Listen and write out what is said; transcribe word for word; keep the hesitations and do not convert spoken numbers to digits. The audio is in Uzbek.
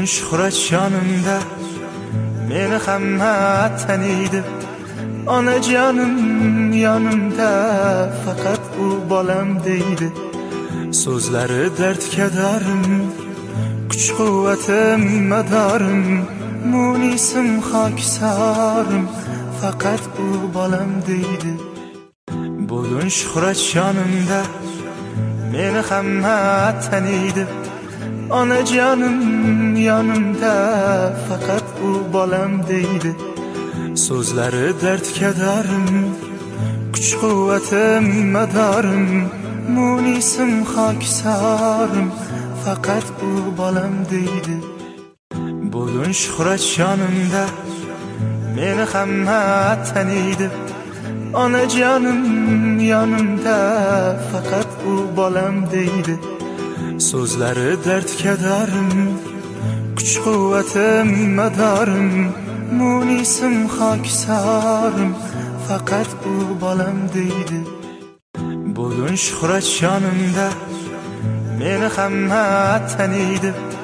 Bugun shuhrat yonimda, meni hamma taniydi. Onajonim yonimda, faqat u bolam deydi. So'zlari dardga dorim, kuch-quvvatim madorim, munisim xokisorim, faqat u bolam deydi. Bugun shuhrat yonimda, meni hamma taniydi. Onajonim yonimda, faqat u bolam deydi. So'zlari dardga dorim, kuch-quvvatim madorim, munisim xokisorim, faqat u bolam deydi. Bugun shuhrat yonimda, meni hamma taniydi. Onajonim yonimda, faqat u bolam deydi. So'zlari dardga dorim, kuch-quvvatim madorim, munisim xokisorim, faqat u bolam deydi. Bugun shuhrat yonimda, meni hamma taniydi.